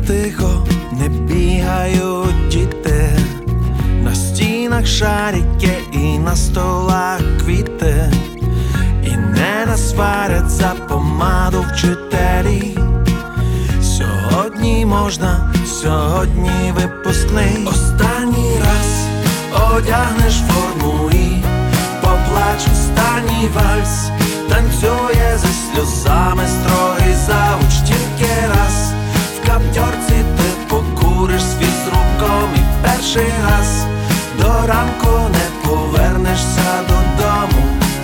тихо, не бігають діти, на стінах шарики і на столах квіти, і не насварять за помаду вчителі. Сьогодні можна, сьогодні випускний. Останній раз одягнеш форму і поплач останній вальс. Танцює зі сльозами строгий завуч. Тільки раз в каптьорці ти покуриш з фізруком, і перший раз до ранку не повернешся додому.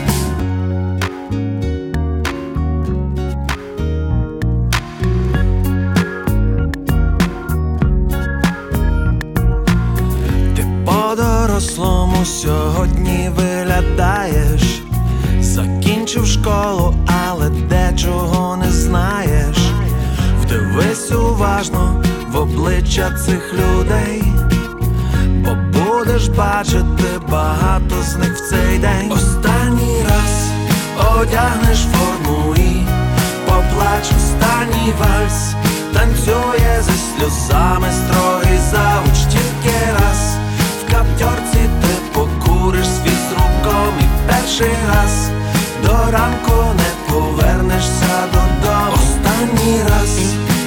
Ти по-дорослому сьогодні виглядаєш. Закінчив школу, але дечого не знаєш. Вдивись уважно в обличчя цих людей, бо будеш бачити багато з них в цей день. Останній раз одягнеш форму і поплач останній вальс. Танцює зі сльозами строгий завуч. Тільки раз в каптьорці ти покуриш з фізруком, і перший раз до ранку не повернешся додому. Останній раз,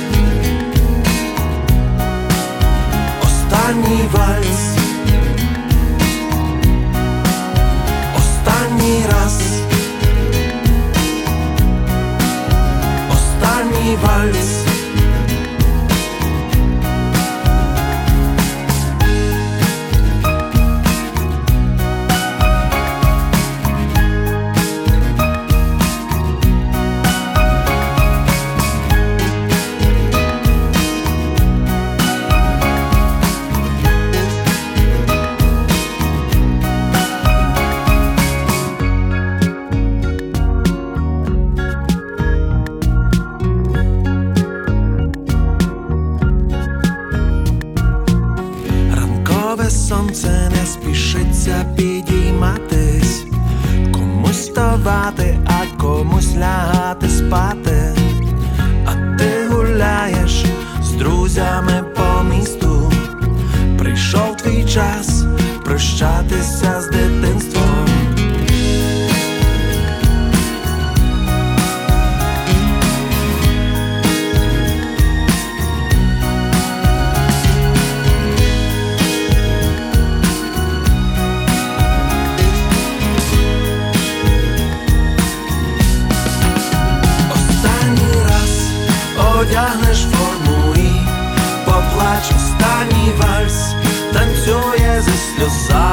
останній вальс, останній раз, останній вальс. Сонце не спішиться підійматись, комусь вставати, а комусь лягати спати. А ти гуляєш з друзями по місту. Прийшов твій час прощатися з дитинством. Одягнеш форму і поплач останній вальс. Танцює зі сльозами